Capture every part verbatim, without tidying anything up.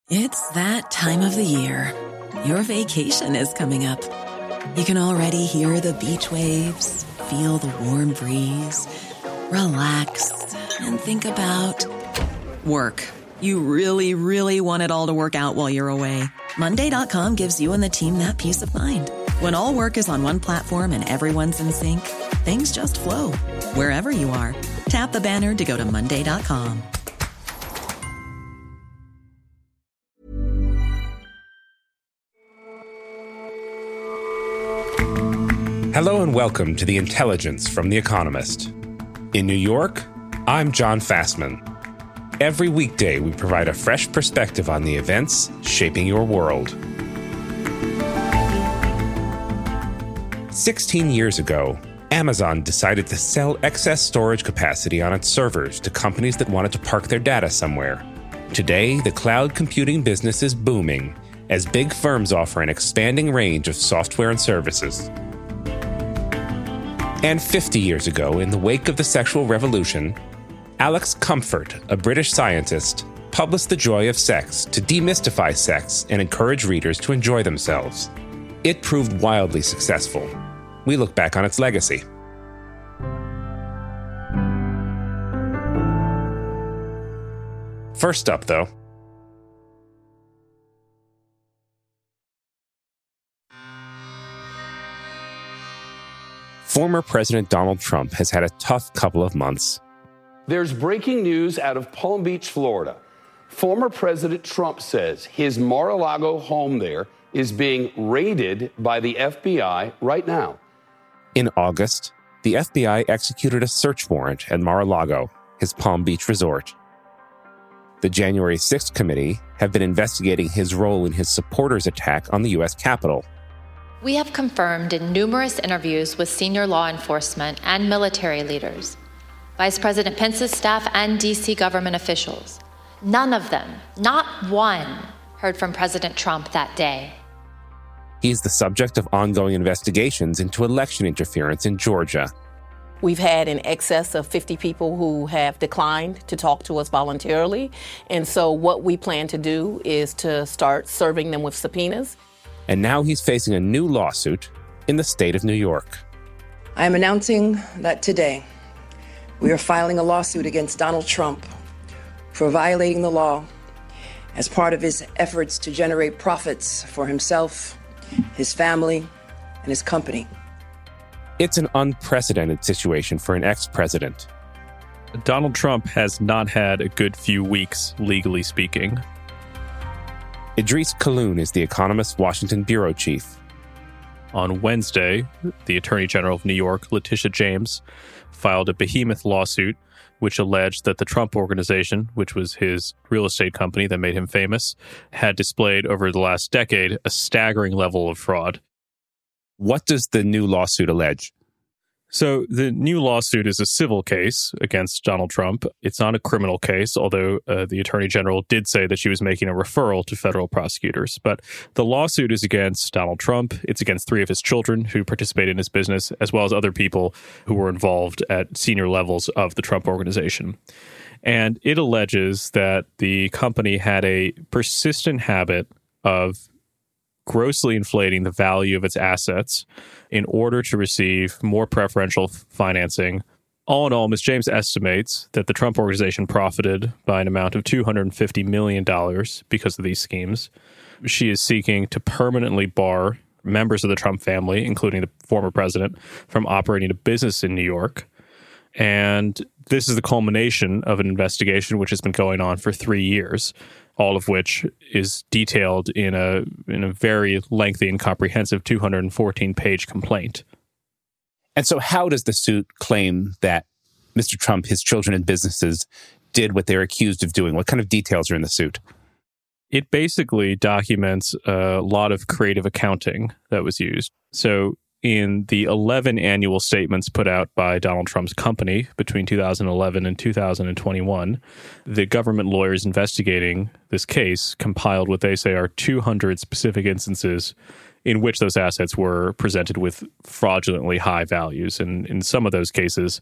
It's that time of the year. Your vacation is coming up. You can already hear the beach waves, feel the warm breeze, relax, and think about work. You really, really want it all to work out while you're away. Monday dot com gives you and the team that peace of mind. When all work is on one platform and everyone's in sync, things just flow. Wherever you are, tap the banner to go to Monday dot com. Hello and welcome to The Intelligence from The Economist. In New York, I'm John Fassman. Every weekday, we provide a fresh perspective on the events shaping your world. Sixteen years ago, Amazon decided to sell excess storage capacity on its servers to companies that wanted to park their data somewhere. Today, the cloud computing business is booming as big firms offer an expanding range of software and services. And fifty years ago, in the wake of the sexual revolution, Alex Comfort, a British scientist, published The Joy of Sex to demystify sex and encourage readers to enjoy themselves. It proved wildly successful. We look back on its legacy. First up, though, former President Donald Trump has had a tough couple of months. There's breaking news out of Palm Beach, Florida. Former President Trump says his Mar-a-Lago home there is being raided by the F B I right now. In August, the F B I executed a search warrant at Mar-a-Lago, his Palm Beach resort. The January sixth committee have been investigating his role in his supporters' attack on the U S Capitol. We have confirmed in numerous interviews with senior law enforcement and military leaders, Vice President Pence's staff and D C government officials. None of them, not one, heard from President Trump that day. He's the subject of ongoing investigations into election interference in Georgia. We've had in excess of fifty people who have declined to talk to us voluntarily. And so what we plan to do is to start serving them with subpoenas. And now he's facing a new lawsuit in the state of New York. I am announcing that today we are filing a lawsuit against Donald Trump for violating the law as part of his efforts to generate profits for himself, his family, and his company. It's an unprecedented situation for an ex-president. Donald Trump has not had a good few weeks, legally speaking. Idris Khaloun is The Economist's Washington bureau chief. On Wednesday, the Attorney General of New York, Letitia James, filed a behemoth lawsuit which alleged that the Trump Organization, which was his real estate company that made him famous, had displayed over the last decade a staggering level of fraud. What does the new lawsuit allege? So the new lawsuit is a civil case against Donald Trump. It's not a criminal case, although uh, the Attorney General did say that she was making a referral to federal prosecutors. But the lawsuit is against Donald Trump. It's against three of his children who participated in his business, as well as other people who were involved at senior levels of the Trump Organization. And it alleges that the company had a persistent habit of grossly inflating the value of its assets in order to receive more preferential financing. All in all, Miz James estimates that the Trump Organization profited by an amount of two hundred fifty million dollars because of these schemes. She is seeking to permanently bar members of the Trump family, including the former president, from operating a business in New York. And this is the culmination of an investigation which has been going on for three years. All of which is detailed in a in a very lengthy and comprehensive two hundred fourteen page complaint. And so how does the suit claim that Mister Trump, his children and businesses did what they're accused of doing? What kind of details are in the suit? It basically documents a lot of creative accounting that was used. So in the eleven annual statements put out by Donald Trump's company between two thousand eleven and two thousand twenty-one, the government lawyers investigating this case compiled what they say are two hundred specific instances in which those assets were presented with fraudulently high values. And in some of those cases,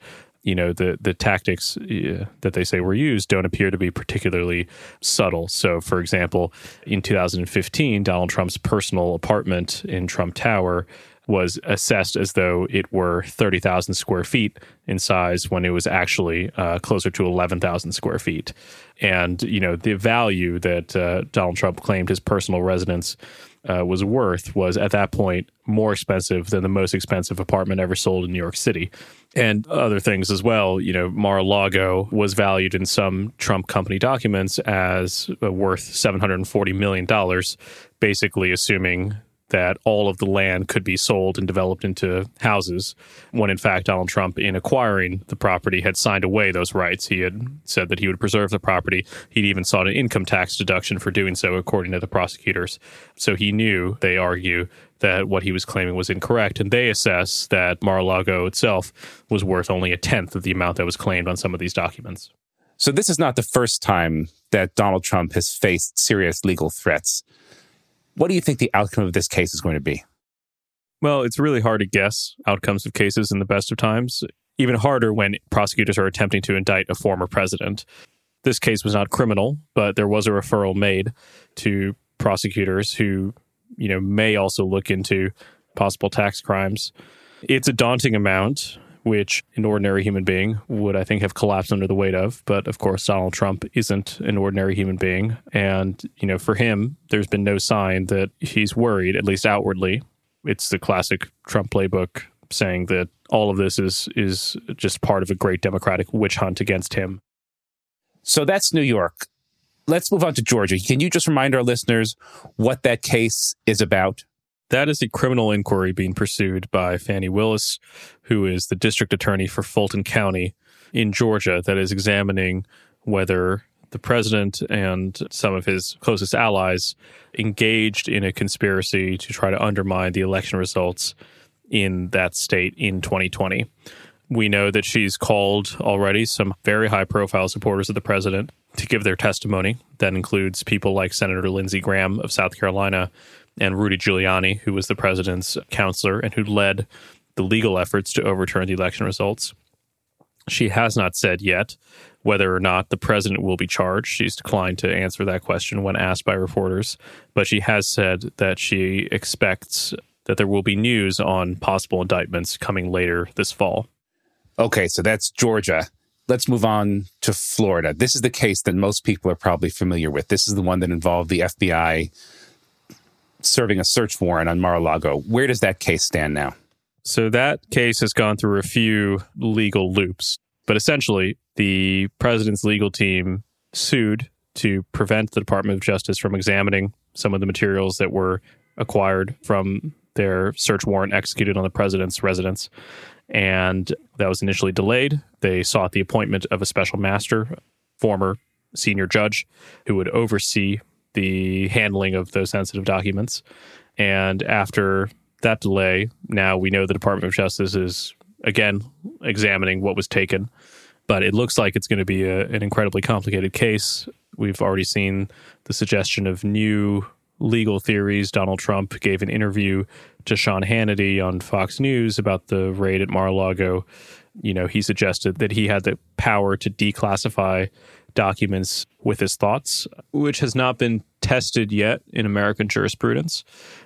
you know, the the tactics uh, that they say were used don't appear to be particularly subtle. So, for example, in two thousand fifteen, Donald Trump's personal apartment in Trump Tower was assessed as though it were thirty thousand square feet in size when it was actually uh, closer to eleven thousand square feet. And, you know, the value that uh, Donald Trump claimed his personal residence uh, was worth was at that point more expensive than the most expensive apartment ever sold in New York City. And other things as well. You know, Mar-a-Lago was valued in some Trump company documents as uh, worth seven hundred forty million dollars, basically assuming that all of the land could be sold and developed into houses, when in fact Donald Trump, in acquiring the property, had signed away those rights. He had said that he would preserve the property. He'd even sought an income tax deduction for doing so, according to the prosecutors. So he knew, they argue, that what he was claiming was incorrect, and they assess that Mar-a-Lago itself was worth only a tenth of the amount that was claimed on some of these documents. So this is not the first time that Donald Trump has faced serious legal threats. What do you think the outcome of this case is going to be? Well, it's really hard to guess outcomes of cases in the best of times. Even harder when prosecutors are attempting to indict a former president. This case was not criminal, but there was a referral made to prosecutors who, you know, may also look into possible tax crimes. It's a daunting amount, which an ordinary human being would, I think, have collapsed under the weight of. But of course, Donald Trump isn't an ordinary human being. And, you know, for him, there's been no sign that he's worried, at least outwardly. It's the classic Trump playbook saying that all of this is is just part of a great Democratic witch hunt against him. So that's New York. Let's move on to Georgia. Can you just remind our listeners what that case is about? That is a criminal inquiry being pursued by Fani Willis, who is the district attorney for Fulton County in Georgia, that is examining whether the president and some of his closest allies engaged in a conspiracy to try to undermine the election results in that state in twenty twenty. We know that she's called already some very high-profile supporters of the president to give their testimony. That includes people like Senator Lindsey Graham of South Carolina and Rudy Giuliani, who was the president's counselor and who led the legal efforts to overturn the election results. She has not said yet whether or not the president will be charged. She's declined to answer that question when asked by reporters, but she has said that she expects that there will be news on possible indictments coming later this fall. Okay, so that's Georgia. Let's move on to Florida. This is the case that most people are probably familiar with. This is the one that involved the F B I serving a search warrant on Mar-a-Lago. Where does that case stand now? So that case has gone through a few legal loops, but essentially the president's legal team sued to prevent the Department of Justice from examining some of the materials that were acquired from their search warrant executed on the president's residence. And that was initially delayed. They sought the appointment of a special master, former senior judge, who would oversee the handling of those sensitive documents. And after that delay, now we know the Department of Justice is, again, examining what was taken. But it looks like it's going to be a, an incredibly complicated case. We've already seen the suggestion of new legal theories. Donald Trump gave an interview to Sean Hannity on Fox News about the raid at Mar-a-Lago. You know, he suggested that he had the power to declassify documents with his thoughts, which has not been tested yet in American jurisprudence.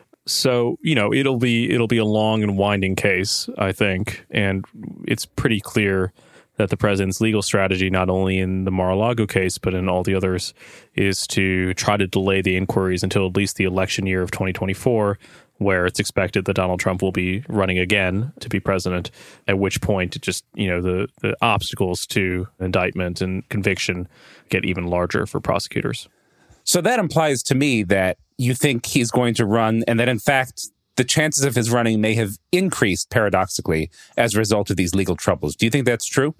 So, you know, it'll be it'll be a long and winding case, I think. And it's pretty clear that the president's legal strategy, not only in the Mar-a-Lago case, but in all the others, is to try to delay the inquiries until at least the election year of twenty twenty-four, where it's expected that Donald Trump will be running again to be president, at which point it just, you know, the, the obstacles to indictment and conviction get even larger for prosecutors. So that implies to me that you think he's going to run, and that in fact, the chances of his running may have increased paradoxically as a result of these legal troubles. Do you think that's true?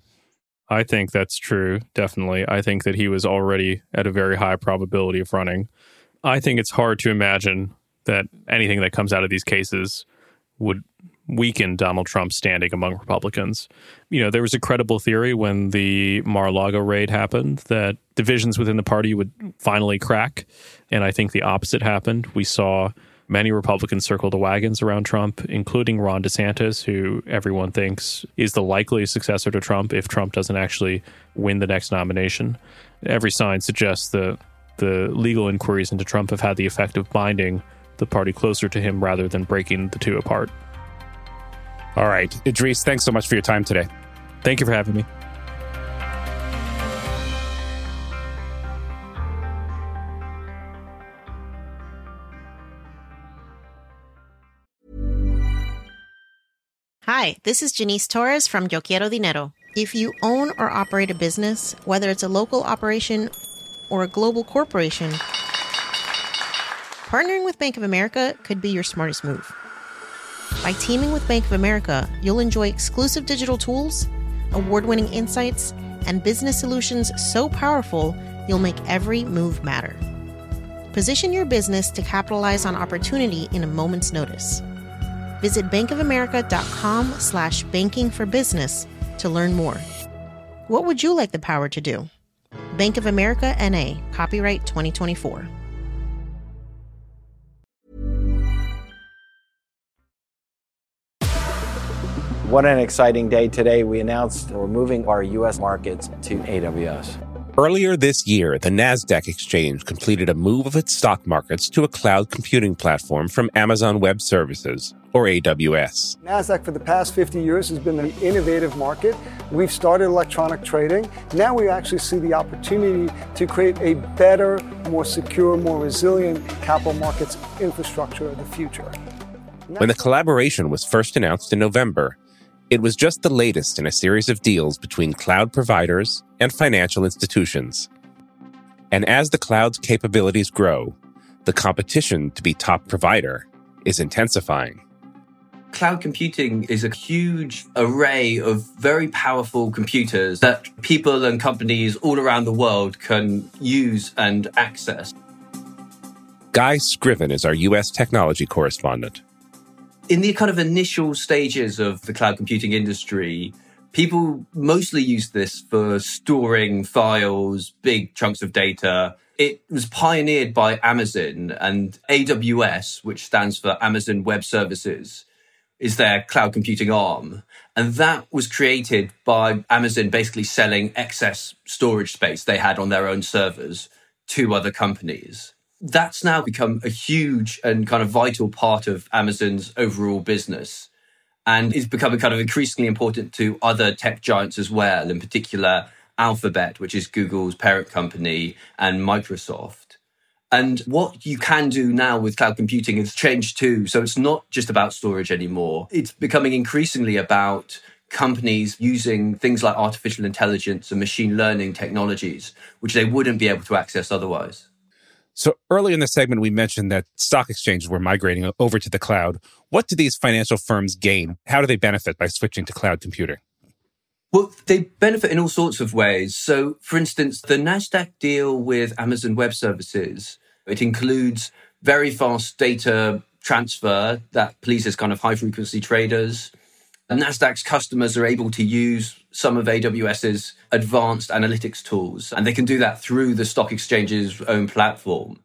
I think that's true, definitely. I think that he was already at a very high probability of running. I think it's hard to imagine that anything that comes out of these cases would weaken Donald Trump's standing among Republicans. You know, there was a credible theory when the Mar-a-Lago raid happened that divisions within the party would finally crack. And I think the opposite happened. We saw Many Republicans circle the wagons around Trump, including Ron DeSantis, who everyone thinks is the likely successor to Trump if Trump doesn't actually win the next nomination. Every sign suggests that the legal inquiries into Trump have had the effect of binding the party closer to him rather than breaking the two apart. All right. Idris, thanks so much for your time today. Thank you for having me. Hi, this is Janice Torres from Yo Quiero Dinero. If you own or operate a business, whether it's a local operation or a global corporation, partnering with Bank of America could be your smartest move. By teaming with Bank of America, you'll enjoy exclusive digital tools, award-winning insights, and business solutions so powerful you'll make every move matter. Position your business to capitalize on opportunity in a moment's notice. Visit bankofamerica.com slash banking for business to learn more. What would you like the power to do? Bank of America N A, copyright twenty twenty-four. What an exciting day today. We announced we're moving our U S markets to A W S. Earlier this year, the NASDAQ exchange completed a move of its stock markets to a cloud computing platform from Amazon Web Services, or A W S. NASDAQ for the past fifty years has been an innovative market. We've started electronic trading. Now we actually see the opportunity to create a better, more secure, more resilient capital markets infrastructure of the future. When the collaboration was first announced in November, it was just the latest in a series of deals between cloud providers and financial institutions. And as the cloud's capabilities grow, the competition to be top provider is intensifying. Cloud computing is a huge array of very powerful computers that people and companies all around the world can use and access. Guy Scriven is our U S technology correspondent. In the kind of initial stages of the cloud computing industry, people mostly used this for storing files, big chunks of data. It was pioneered by Amazon, and A W S, which stands for Amazon Web Services, is their cloud computing arm. And that was created by Amazon basically selling excess storage space they had on their own servers to other companies. That's now become a huge and kind of vital part of Amazon's overall business, and is becoming kind of increasingly important to other tech giants as well, in particular Alphabet, which is Google's parent company, and Microsoft. And what you can do now with cloud computing has changed too. So it's not just about storage anymore. It's becoming increasingly about companies using things like artificial intelligence and machine learning technologies, which they wouldn't be able to access otherwise. So early in the segment, we mentioned that stock exchanges were migrating over to the cloud. What do these financial firms gain? How do they benefit by switching to cloud computing? Well, they benefit in all sorts of ways. So, for instance, the NASDAQ deal with Amazon Web Services, it includes very fast data transfer that pleases kind of high-frequency traders. And NASDAQ's customers are able to use some of AWS's advanced analytics tools, and they can do that through the stock exchange's own platform.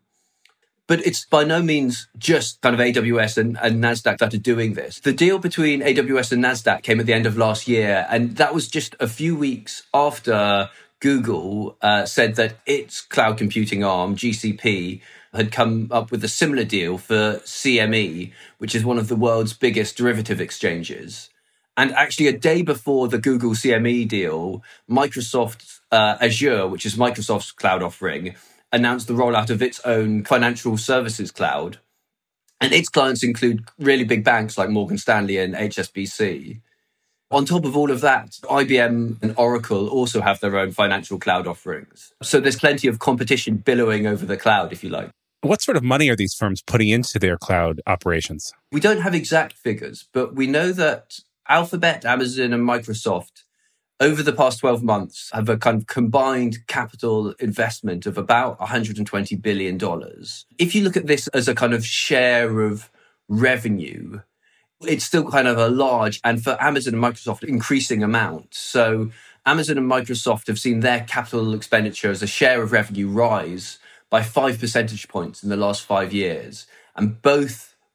But it's by no means just kind of A W S and, and NASDAQ that are doing this. The deal between A W S and NASDAQ came at the end of last year, and that was just a few weeks after Google uh, said that its cloud computing arm, G C P, had come up with a similar deal for C M E, which is one of the world's biggest derivative exchanges. And actually, a day before the Google C M E deal, Microsoft uh, Azure, which is Microsoft's cloud offering, announced the rollout of its own financial services cloud. And its clients include really big banks like Morgan Stanley and H S B C. On top of all of that, I B M and Oracle also have their own financial cloud offerings. So there's plenty of competition billowing over the cloud, if you like. What sort of money are these firms putting into their cloud operations? We don't have exact figures, but we know that Alphabet, Amazon, and Microsoft, over the past twelve months, have a kind of combined capital investment of about one hundred twenty billion dollars. If you look at this as a kind of share of revenue, it's still kind of a large, and for Amazon and Microsoft, increasing amount. So Amazon and Microsoft have seen their capital expenditure as a share of revenue rise by five percentage points in the last five years. And both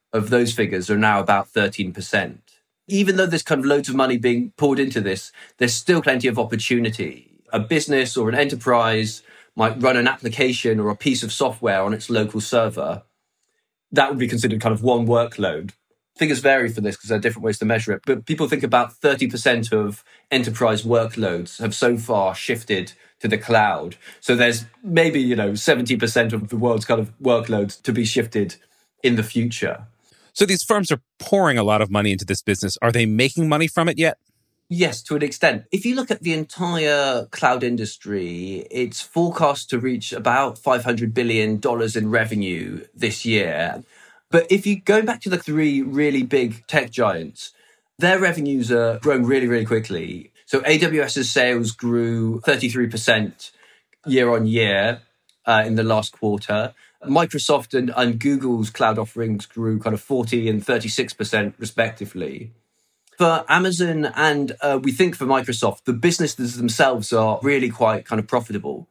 of those figures are now about thirteen percent. Even though there's kind of loads of money being poured into this, there's still plenty of opportunity. A business or an enterprise might run an application or a piece of software on its local server. That would be considered kind of one workload. Figures vary for this because there are different ways to measure it. But people think about thirty percent of enterprise workloads have so far shifted to the cloud. So there's maybe, you know, seventy percent of the world's kind of workloads to be shifted in the future. So these firms are pouring a lot of money into this business. Are they making money from it yet? Yes, to an extent. If you look at the entire cloud industry, it's forecast to reach about five hundred billion dollars in revenue this year. But if you go back to the three really big tech giants, their revenues are growing really, really quickly. So AWS's sales grew thirty-three percent year on year uh, in the last quarter. Microsoft and, and Google's cloud offerings grew kind of forty and thirty-six percent respectively. For Amazon and uh, we think for Microsoft, the businesses themselves are really quite kind of profitable.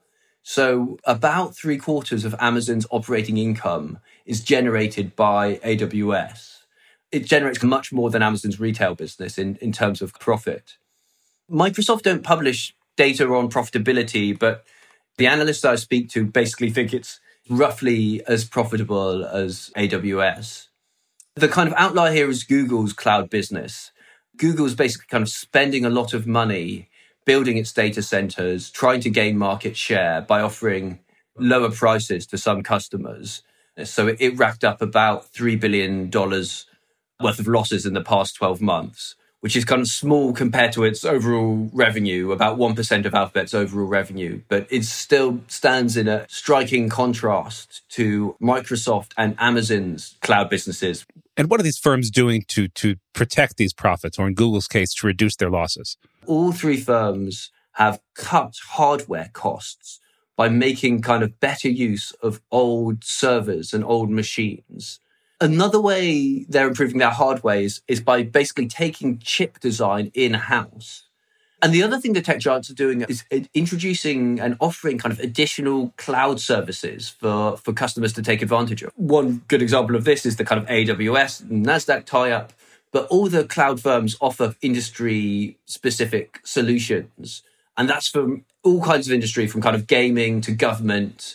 So about three quarters of Amazon's operating income is generated by A W S. It generates much more than Amazon's retail business in, in terms of profit. Microsoft don't publish data on profitability, but the analysts I speak to basically think it's roughly as profitable as A W S. The kind of outlier here is Google's cloud business. Google's basically kind of spending a lot of money building its data centers, trying to gain market share by offering lower prices to some customers. So it, it racked up about three billion dollars worth of losses in the past twelve months, which is kind of small compared to its overall revenue, about one percent of Alphabet's overall revenue. But it still stands in a striking contrast to Microsoft and Amazon's cloud businesses. And what are these firms doing to to protect these profits, or in Google's case, to reduce their losses? All three firms have cut hardware costs by making kind of better use of old servers and old machines. Another way they're improving their hardware is, is by basically taking chip design in-house. And the other thing the tech giants are doing is introducing and offering kind of additional cloud services for, for customers to take advantage of. One good example of this is the kind of A W S and NASDAQ tie-up, but all the cloud firms offer industry-specific solutions. And that's from all kinds of industry, from kind of gaming to government,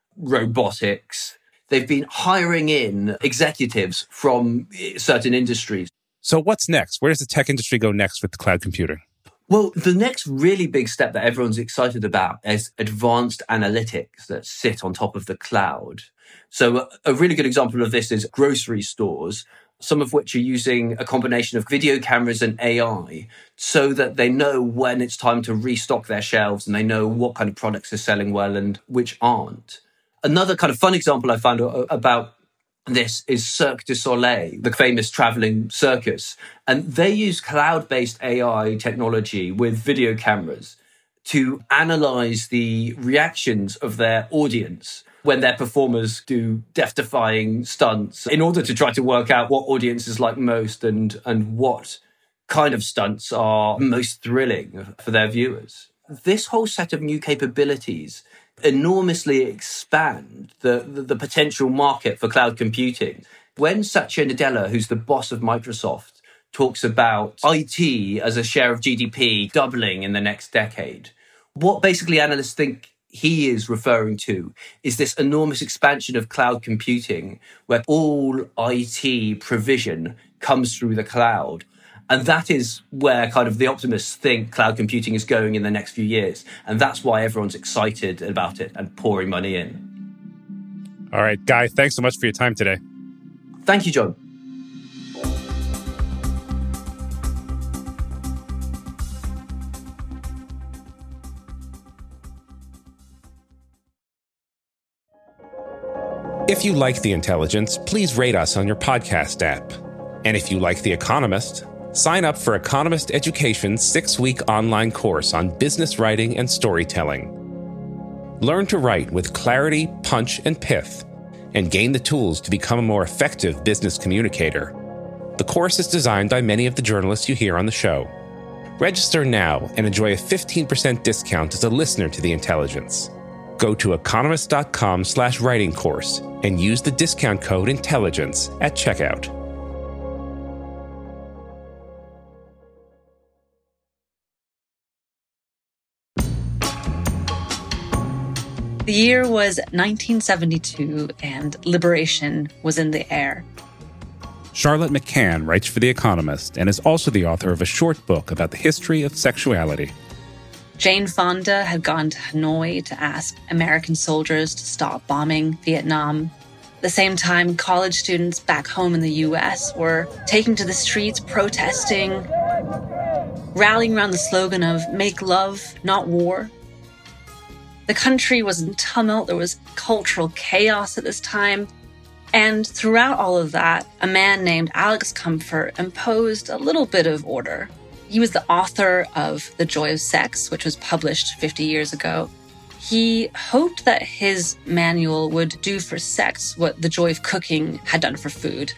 robotics. They've been hiring in executives from certain industries. So what's next? Where does the tech industry go next with cloud computing? Well, the next really big step that everyone's excited about is advanced analytics that sit on top of the cloud. So a really good example of this is grocery stores, some of which are using a combination of video cameras and A I so that they know when it's time to restock their shelves and they know what kind of products are selling well and which aren't. Another kind of fun example I found about this is Cirque du Soleil, the famous traveling circus. And they use cloud-based A I technology with video cameras to analyze the reactions of their audience when their performers do death-defying stunts in order to try to work out what audiences like most and, and what kind of stunts are most thrilling for their viewers. This whole set of new capabilities enormously expand the, the, the potential market for cloud computing. When Satya Nadella, who's the boss of Microsoft, talks about I T as a share of G D P doubling in the next decade, what basically analysts think he is referring to is this enormous expansion of cloud computing where all I T provision comes through the cloud. And that is where kind of the optimists think cloud computing is going in the next few years. And that's why everyone's excited about it and pouring money in. All right, Guy, thanks so much for your time today. Thank you, John. If you like The Intelligence, please rate us on your podcast app. And if you like The Economist, sign up for Economist Education's six-week online course on business writing and storytelling. Learn to write with clarity, punch, and pith, and gain the tools to become a more effective business communicator. The course is designed by many of the journalists you hear on the show. Register now and enjoy a fifteen percent discount as a listener to The Intelligence. Go to economist.com slash writing course and use the discount code INTELLIGENCE at checkout. The year was nineteen seventy-two, and liberation was in the air. Charlotte McCann writes for The Economist and is also the author of a short book about the history of sexuality. Jane Fonda had gone to Hanoi to ask American soldiers to stop bombing Vietnam. At the same time, college students back home in the U S were taking to the streets, protesting, rallying around the slogan of "Make love, not war." The country was in tumult. There was cultural chaos at this time. And throughout all of that, a man named Alex Comfort imposed a little bit of order. He was the author of The Joy of Sex, which was published fifty years ago. He hoped that his manual would do for sex what The Joy of Cooking had done for food.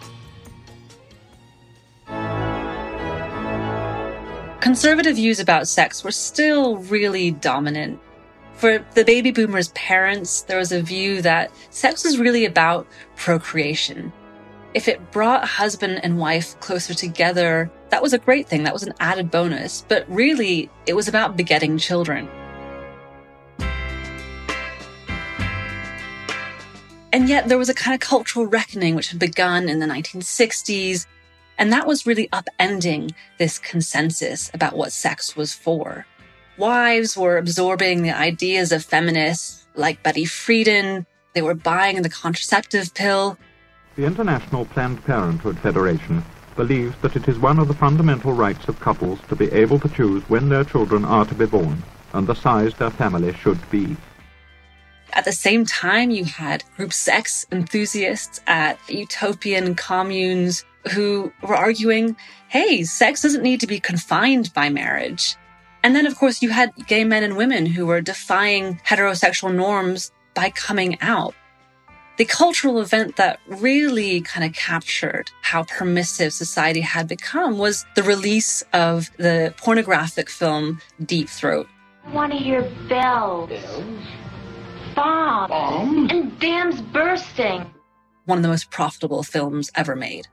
Conservative views about sex were still really dominant. For the baby boomers' parents, there was a view that sex was really about procreation. If it brought husband and wife closer together, that was a great thing. That was an added bonus. But really, it was about begetting children. And yet there was a kind of cultural reckoning which had begun in the nineteen sixties, and that was really upending this consensus about what sex was for. Wives were absorbing the ideas of feminists like Betty Friedan. They were buying the contraceptive pill. The International Planned Parenthood Federation believes that it is one of the fundamental rights of couples to be able to choose when their children are to be born and the size their family should be. At the same time, you had group sex enthusiasts at utopian communes who were arguing, hey, sex doesn't need to be confined by marriage. And then, of course, you had gay men and women who were defying heterosexual norms by coming out. The cultural event that really kind of captured how permissive society had become was the release of the pornographic film Deep Throat. I want to hear bells, bells? bombs, Bomb? and dams bursting. One of the most profitable films ever made.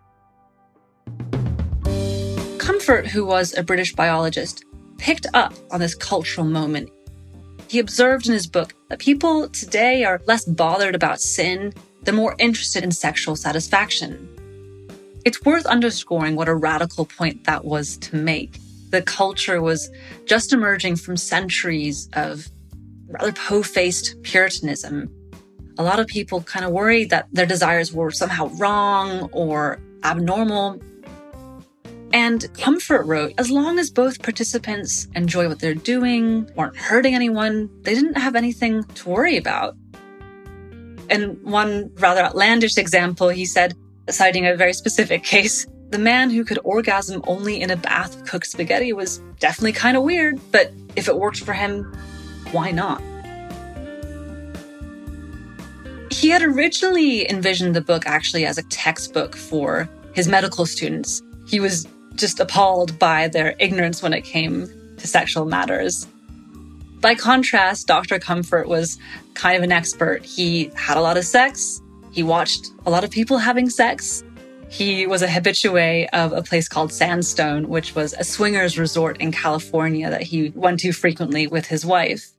Comfort, who was a British biologist, picked up on this cultural moment. He observed in his book that people today are less bothered about sin, they're more interested in sexual satisfaction. It's worth underscoring what a radical point that was to make. The culture was just emerging from centuries of rather po-faced Puritanism. A lot of people kind of worried that their desires were somehow wrong or abnormal. And Comfort wrote, as long as both participants enjoy what they're doing, weren't hurting anyone, they didn't have anything to worry about. In one rather outlandish example, he said, citing a very specific case, the man who could orgasm only in a bath of cooked spaghetti was definitely kind of weird, but if it worked for him, why not? He had originally envisioned the book actually as a textbook for his medical students. He was just appalled by their ignorance when it came to sexual matters. By contrast, Doctor Comfort was kind of an expert. He had a lot of sex. He watched a lot of people having sex. He was a habitué of a place called Sandstone, which was a swingers resort in California that he went to frequently with his wife.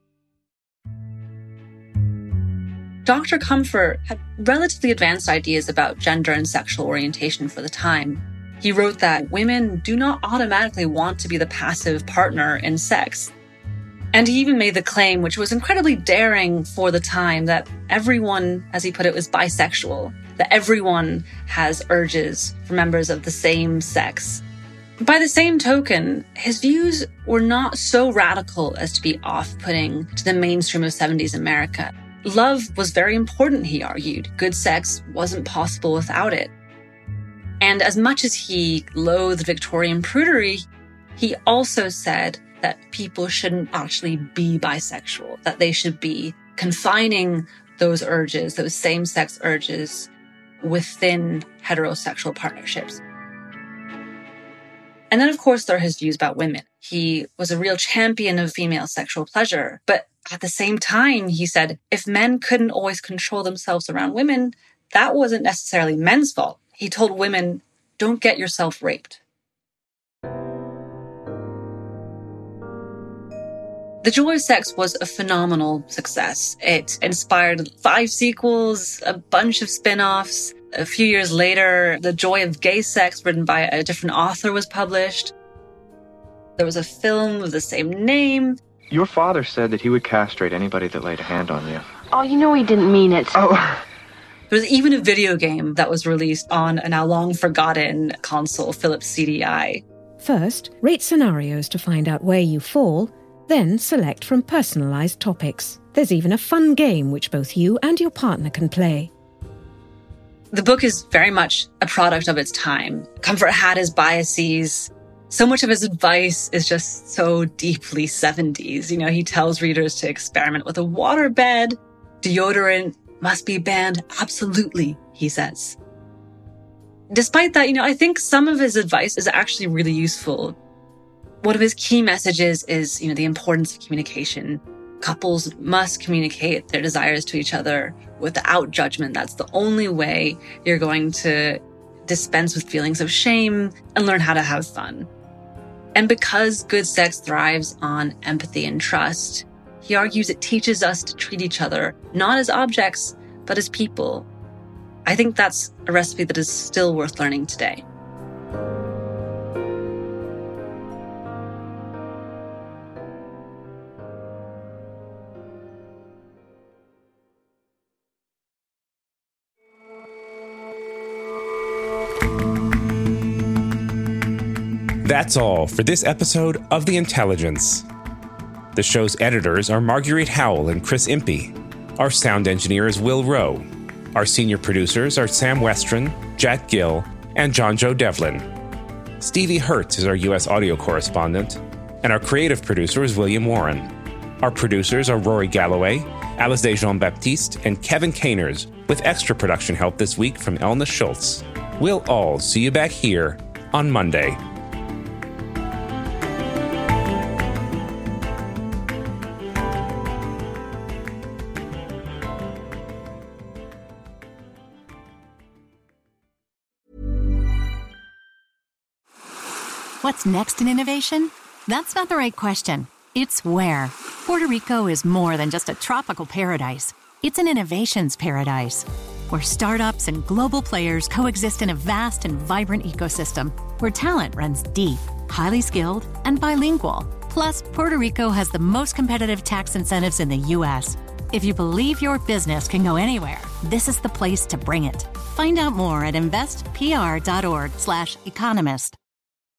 Doctor Comfort had relatively advanced ideas about gender and sexual orientation for the time. He wrote that women do not automatically want to be the passive partner in sex. And he even made the claim, which was incredibly daring for the time, that everyone, as he put it, was bisexual, that everyone has urges for members of the same sex. By the same token, his views were not so radical as to be off-putting to the mainstream of seventies America. Love was very important, he argued. Good sex wasn't possible without it. And as much as he loathed Victorian prudery, he also said that people shouldn't actually be bisexual, that they should be confining those urges, those same-sex urges, within heterosexual partnerships. And then, of course, there are his views about women. He was a real champion of female sexual pleasure, but At the same time, he said, if men couldn't always control themselves around women, that wasn't necessarily men's fault. He told women, don't get yourself raped. The Joy of Sex was a phenomenal success. It inspired five sequels, a bunch of spin-offs. A few years later, The Joy of Gay Sex, written by a different author, was published. There was a film of the same name. Your father said that he would castrate anybody that laid a hand on you. Oh, you know he didn't mean it. Oh. There was even a video game that was released on a now long-forgotten console, Philips C D I. First, rate scenarios to find out where you fall, then select from personalized topics. There's even a fun game which both you and your partner can play. The book is very much a product of its time. Comfort had his biases. So much of his advice is just so deeply seventies. You know, he tells readers to experiment with a waterbed. Deodorant must be banned. Absolutely, he says. Despite that, you know, I think some of his advice is actually really useful. One of his key messages is, you know, the importance of communication. Couples must communicate their desires to each other without judgment. That's the only way you're going to dispense with feelings of shame and learn how to have fun. And because good sex thrives on empathy and trust, he argues it teaches us to treat each other not as objects, but as people. I think that's a recipe that is still worth learning today. That's all for this episode of The Intelligence. The show's editors are Marguerite Howell and Chris Impey. Our sound engineer is Will Rowe. Our senior producers are Sam Westron, Jack Gill, and John Joe Devlin. Stevie Hertz is our U S audio correspondent, and our creative producer is William Warren. Our producers are Rory Galloway, Alice Jean-Baptiste, and Kevin Caners, with extra production help this week from Elna Schultz. We'll all see you back here on Monday. What's next in innovation? That's not the right question. It's where. Puerto Rico is more than just a tropical paradise. It's an innovations paradise, where startups and global players coexist in a vast and vibrant ecosystem, where talent runs deep, highly skilled, and bilingual. Plus, Puerto Rico has the most competitive tax incentives in the U S. If you believe your business can go anywhere, this is the place to bring it. Find out more at investpr.org slash economist.